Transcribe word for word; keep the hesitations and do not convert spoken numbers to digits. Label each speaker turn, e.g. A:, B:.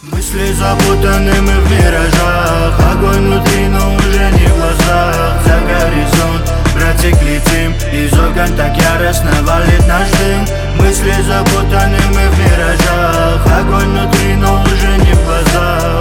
A: Мысли запутаны, мы в миражах. Огонь внутри, но уже не в глазах. За горизонт, братик, летим. Из окон так яростно валит наш дым. Мысли запутаны, мы в миражах. Огонь внутри, но уже не в глазах.